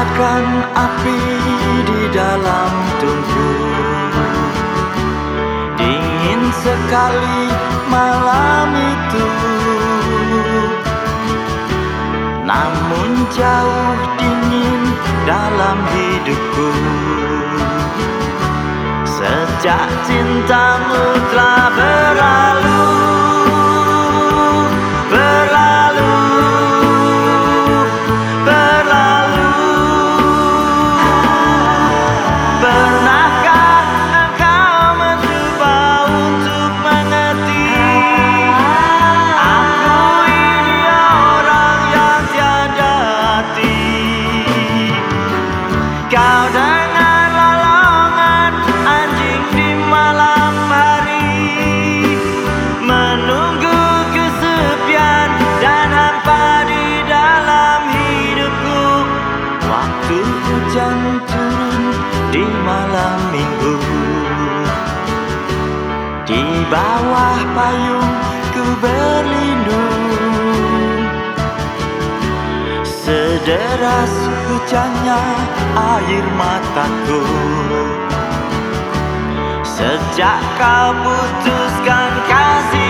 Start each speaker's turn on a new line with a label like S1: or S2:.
S1: Bagaikan api di dalam tungku, dingin sekali malam itu, namun jauh dingin dalam hidupku. Sejak cintamu telah berlalu, berlalu, berlalu. Pernahkah engkau mencoba untuk mengerti? Aku ini orang yang tiada hati. Kau dengan lolongan anjing di malam hari, menunggu kesepian dan hampa di dalam hidupku. Waktu hujan turun di malam minggu, di bawah payung ku berlindung. Sederas hujannya air mataku, sejak kau putuskan kasih